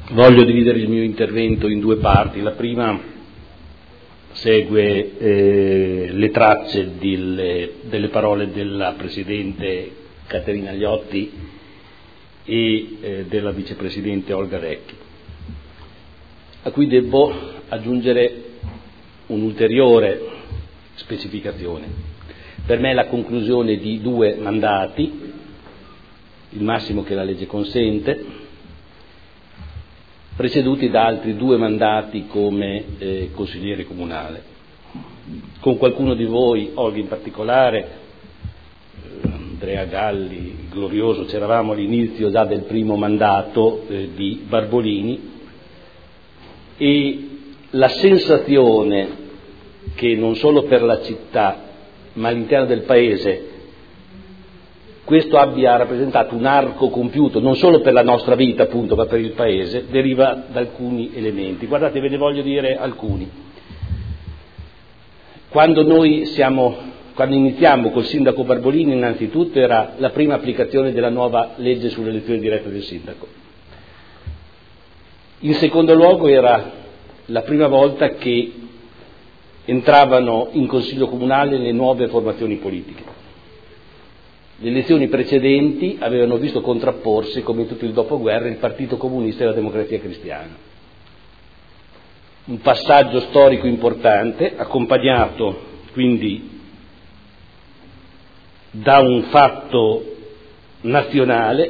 Voglio dividere il mio intervento in due parti. La prima segue le tracce delle parole della Presidente Caterina Gliotti e della Vicepresidente Olga Vecchi, a cui devo aggiungere un'ulteriore specificazione. Per me è la conclusione di 2 mandati, il massimo che la legge consente, preceduti da altri 2 mandati come consigliere comunale. Con qualcuno di voi, Olga in particolare, Andrea Galli, glorioso, c'eravamo all'inizio già del primo mandato di Barbolini, e la sensazione che non solo per la città ma all'interno del paese questo abbia rappresentato un arco compiuto non solo per la nostra vita appunto ma per il paese, deriva da alcuni elementi. Guardate, ve ne voglio dire alcuni. Quando iniziamo col sindaco Barbolini, innanzitutto era la prima applicazione della nuova legge sull'elezione diretta del sindaco. In secondo luogo era la prima volta che entravano in consiglio comunale le nuove formazioni politiche. Le elezioni precedenti avevano visto contrapporsi, come in tutto il dopoguerra, il Partito Comunista e la Democrazia Cristiana. Un passaggio storico importante, accompagnato quindi da un fatto nazionale,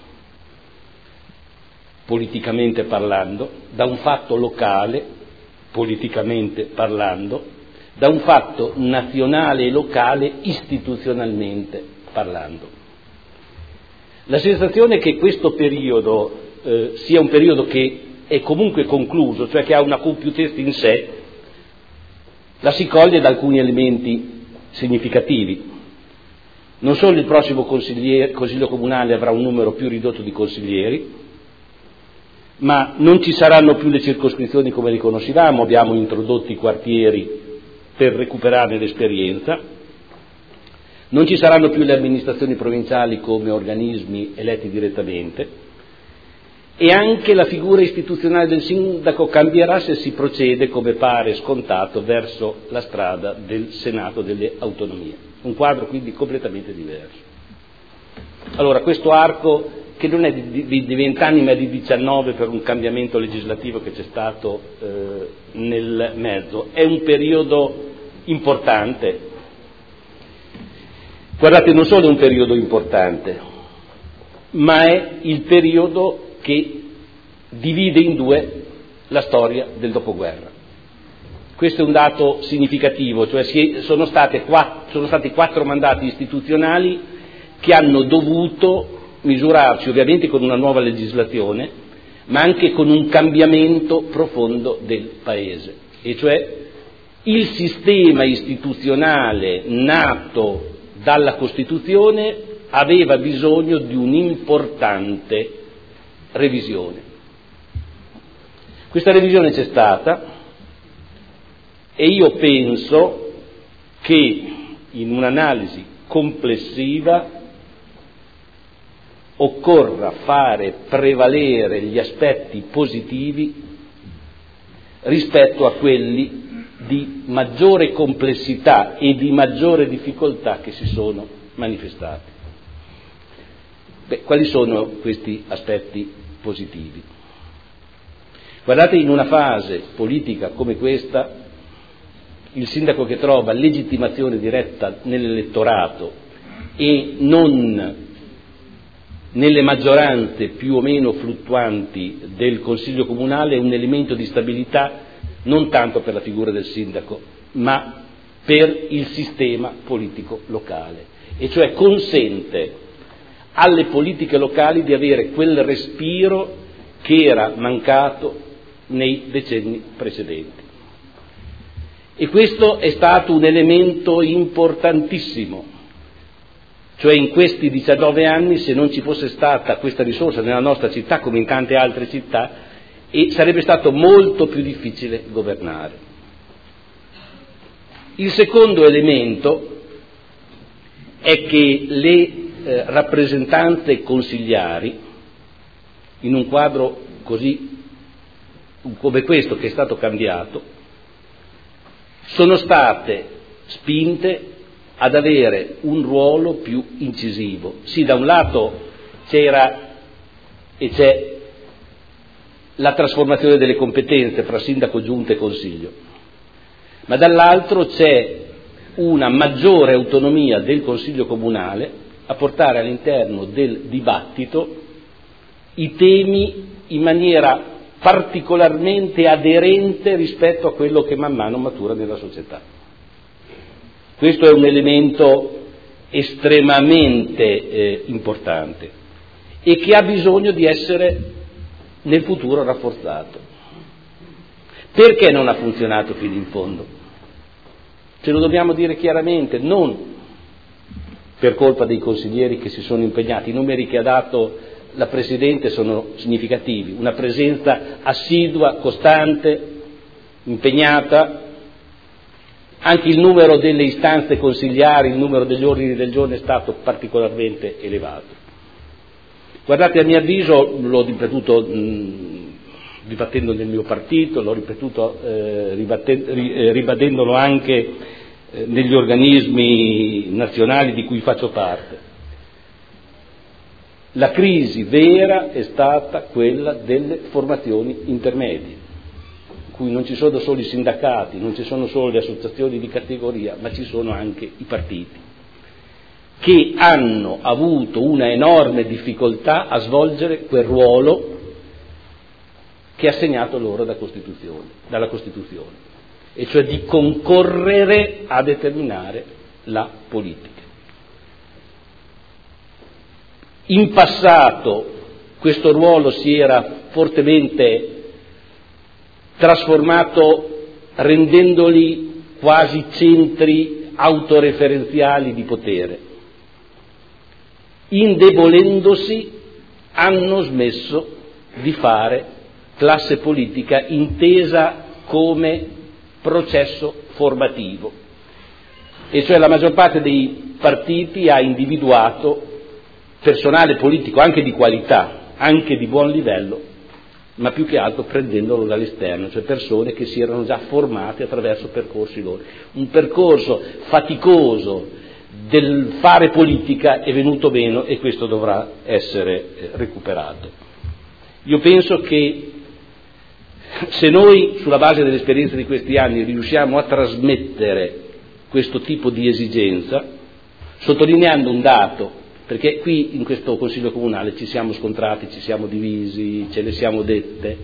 politicamente parlando, da un fatto locale, politicamente parlando, da un fatto nazionale e locale, istituzionalmente parlando. La sensazione è che questo periodo sia un periodo che è comunque concluso, cioè che ha una compiutezza in sé, la si coglie da alcuni elementi significativi. Non solo il prossimo consiglio comunale avrà un numero più ridotto di consiglieri, ma non ci saranno più le circoscrizioni come le conoscevamo, abbiamo introdotto i quartieri per recuperarne l'esperienza. Non ci saranno più le amministrazioni provinciali come organismi eletti direttamente e anche la figura istituzionale del sindaco cambierà se si procede, come pare scontato, verso la strada del Senato delle autonomie. Un quadro quindi completamente diverso. Allora, questo arco, che non è di 20 anni ma di 19 per un cambiamento legislativo che c'è stato nel mezzo, è un periodo importante. Guardate, non solo è un periodo importante, ma è il periodo che divide in 2 la storia del dopoguerra. Questo è un dato significativo, cioè sono stati 4 mandati istituzionali che hanno dovuto misurarsi ovviamente con una nuova legislazione, ma anche con un cambiamento profondo del Paese, e cioè il sistema istituzionale nato dalla Costituzione aveva bisogno di un'importante revisione. Questa revisione c'è stata e io penso che in un'analisi complessiva occorra fare prevalere gli aspetti positivi rispetto a quelli di maggiore complessità e di maggiore difficoltà che si sono manifestati. Quali sono questi aspetti positivi? Guardate, in una fase politica come questa, il sindaco che trova legittimazione diretta nell'elettorato e non nelle maggioranze più o meno fluttuanti del Consiglio comunale è un elemento di stabilità non tanto per la figura del sindaco, ma per il sistema politico locale, e cioè consente alle politiche locali di avere quel respiro che era mancato nei decenni precedenti. E questo è stato un elemento importantissimo, cioè in questi 19 anni, se non ci fosse stata questa risorsa nella nostra città come in tante altre città, sarebbe stato molto più difficile governare. Il secondo elemento è che le rappresentanze consigliari, in un quadro così come questo che è stato cambiato, sono state spinte ad avere un ruolo più incisivo. Sì, da un lato c'era e c'è la trasformazione delle competenze fra sindaco, giunta e consiglio, ma dall'altro c'è una maggiore autonomia del consiglio comunale a portare all'interno del dibattito i temi in maniera particolarmente aderente rispetto a quello che man mano matura nella società. Questo è un elemento estremamente importante e che ha bisogno di essere nel futuro rafforzato. Perché non ha funzionato fino in fondo? Ce lo dobbiamo dire chiaramente, non per colpa dei consiglieri che si sono impegnati. I numeri che ha dato la Presidente sono significativi, una presenza assidua, costante, impegnata. Anche il numero delle istanze consigliari, il numero degli ordini del giorno è stato particolarmente elevato. Guardate, a mio avviso, l'ho ripetuto dibattendo nel mio partito, l'ho ripetuto ribadendolo anche negli organismi nazionali di cui faccio parte. La crisi vera è stata quella delle formazioni intermedie, in cui non ci sono solo i sindacati, non ci sono solo le associazioni di categoria, ma ci sono anche i partiti, che hanno avuto una enorme difficoltà a svolgere quel ruolo che è assegnato loro dalla Costituzione, e cioè di concorrere a determinare la politica. In passato questo ruolo si era fortemente trasformato rendendoli quasi centri autoreferenziali di potere. Indebolendosi hanno smesso di fare classe politica intesa come processo formativo, e cioè la maggior parte dei partiti ha individuato personale politico anche di qualità, anche di buon livello, ma più che altro prendendolo dall'esterno, cioè persone che si erano già formate attraverso percorsi loro. Un percorso faticoso del fare politica è venuto meno e questo dovrà essere recuperato. Io penso che se noi, sulla base dell'esperienza di questi anni, riusciamo a trasmettere questo tipo di esigenza, sottolineando un dato, perché qui in questo Consiglio Comunale ci siamo scontrati, ci siamo divisi, ce le siamo dette,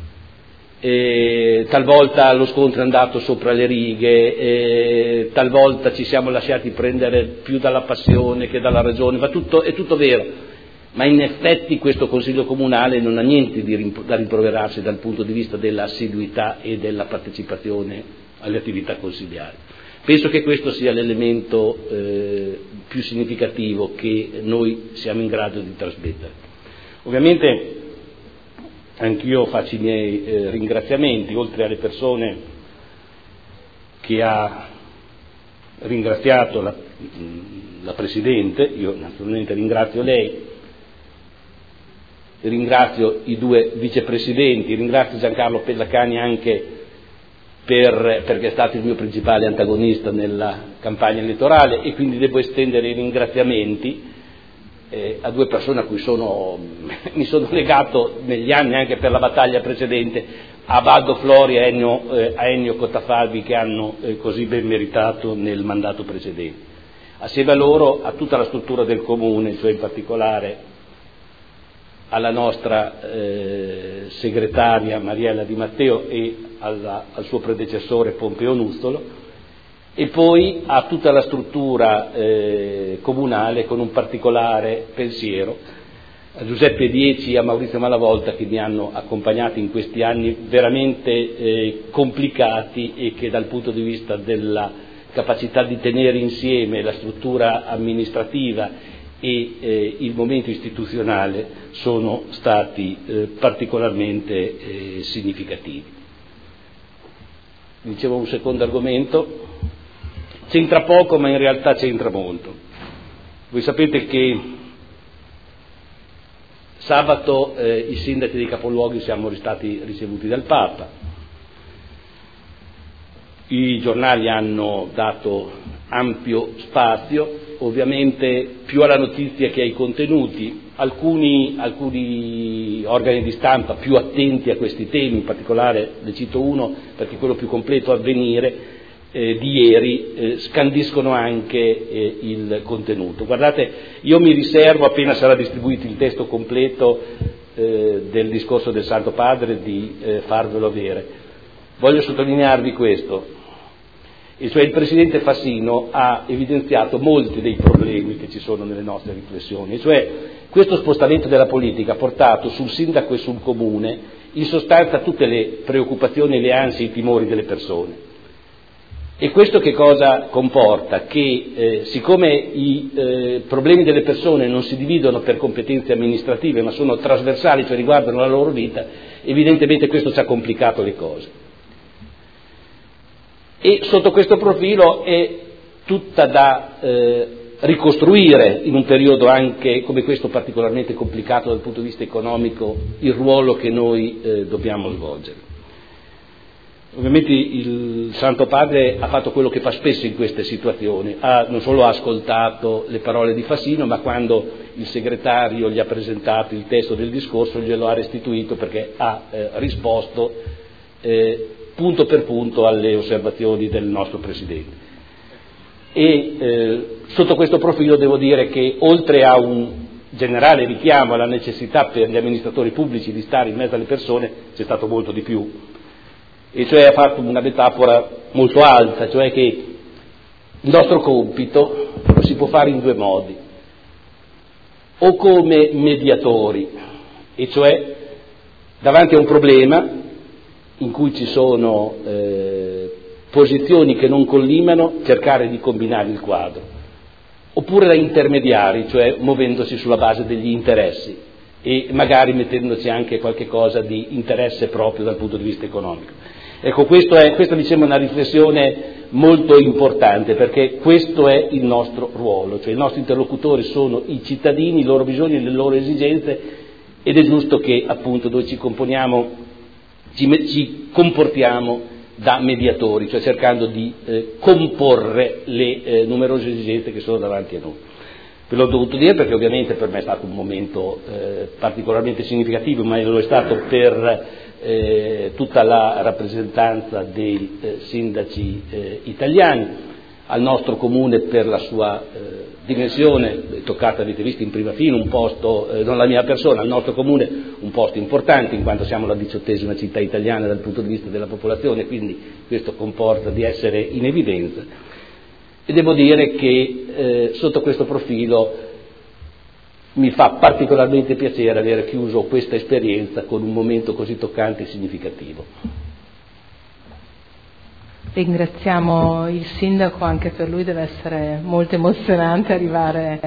talvolta lo scontro è andato sopra le righe, talvolta ci siamo lasciati prendere più dalla passione che dalla ragione, ma è tutto vero, ma in effetti questo Consiglio Comunale non ha niente da rimproverarsi dal punto di vista dell'assiduità e della partecipazione alle attività consigliari. Penso che questo sia l'elemento più significativo che noi siamo in grado di trasmettere. Ovviamente anch'io faccio i miei ringraziamenti, oltre alle persone che ha ringraziato la Presidente. Io naturalmente ringrazio lei, ringrazio i due vicepresidenti, ringrazio Giancarlo Pellacani anche perché è stato il mio principale antagonista nella campagna elettorale, e quindi devo estendere i ringraziamenti a due persone a cui mi sono legato negli anni anche per la battaglia precedente, a Baldo Flori e a Ennio Cottafalvi, che hanno così ben meritato nel mandato precedente. Assieme a loro, a tutta la struttura del Comune, cioè in particolare alla nostra segretaria Mariella Di Matteo e al suo predecessore Pompeo Nuzzolo, e poi a tutta la struttura comunale, con un particolare pensiero a Giuseppe Dieci e a Maurizio Malavolta, che mi hanno accompagnato in questi anni veramente complicati e che dal punto di vista della capacità di tenere insieme la struttura amministrativa e il momento istituzionale sono stati particolarmente significativi. Dicevo, un secondo argomento, c'entra poco ma in realtà c'entra molto. Voi sapete che Sabato i sindaci dei capoluoghi siamo stati ricevuti dal Papa. I giornali hanno dato ampio spazio, ovviamente più alla notizia che ai contenuti. Alcuni organi di stampa più attenti a questi temi, in particolare ne cito uno perché è quello più completo, Avvenire, di ieri, scandiscono anche il contenuto. Guardate, io mi riservo, appena sarà distribuito il testo completo del discorso del Santo Padre, di farvelo avere. Voglio sottolinearvi questo, e cioè il Presidente Fassino ha evidenziato molti dei problemi che ci sono nelle nostre riflessioni, cioè questo spostamento della politica ha portato sul sindaco e sul comune in sostanza tutte le preoccupazioni, le ansie, i timori delle persone. E questo che cosa comporta? Che siccome i problemi delle persone non si dividono per competenze amministrative ma sono trasversali, cioè riguardano la loro vita, evidentemente questo ci ha complicato le cose. E sotto questo profilo è tutta da ricostruire in un periodo anche come questo particolarmente complicato dal punto di vista economico il ruolo che noi dobbiamo svolgere. Ovviamente il Santo Padre ha fatto quello che fa spesso in queste situazioni, non solo ha ascoltato le parole di Fassino, ma quando il segretario gli ha presentato il testo del discorso glielo ha restituito perché ha risposto punto per punto alle osservazioni del nostro Presidente. E sotto questo profilo devo dire che oltre a un generale richiamo alla necessità per gli amministratori pubblici di stare in mezzo alle persone, c'è stato molto di più. E cioè ha fatto una metafora molto alta, cioè che il nostro compito lo si può fare in due modi, o come mediatori, e cioè davanti a un problema in cui ci sono posizioni che non collimano, cercare di combinare il quadro, oppure da intermediari, cioè muovendosi sulla base degli interessi e magari mettendoci anche qualche cosa di interesse proprio dal punto di vista economico. Ecco, questa diciamo è una riflessione molto importante, perché questo è il nostro ruolo, cioè i nostri interlocutori sono i cittadini, i loro bisogni, le loro esigenze, ed è giusto che appunto noi ci comportiamo da mediatori, cioè cercando di comporre le numerose esigenze che sono davanti a noi. Ve l'ho dovuto dire perché ovviamente per me è stato un momento particolarmente significativo, ma lo è stato per tutta la rappresentanza dei sindaci italiani, al nostro comune per la sua dimensione, toccata, avete visto in prima fila, un posto, non la mia persona, al nostro comune un posto importante in quanto siamo la 18ª città italiana dal punto di vista della popolazione, quindi questo comporta di essere in evidenza. E devo dire che sotto questo profilo mi fa particolarmente piacere aver chiuso questa esperienza con un momento così toccante e significativo. Ringraziamo il Sindaco, anche per lui deve essere molto emozionante arrivare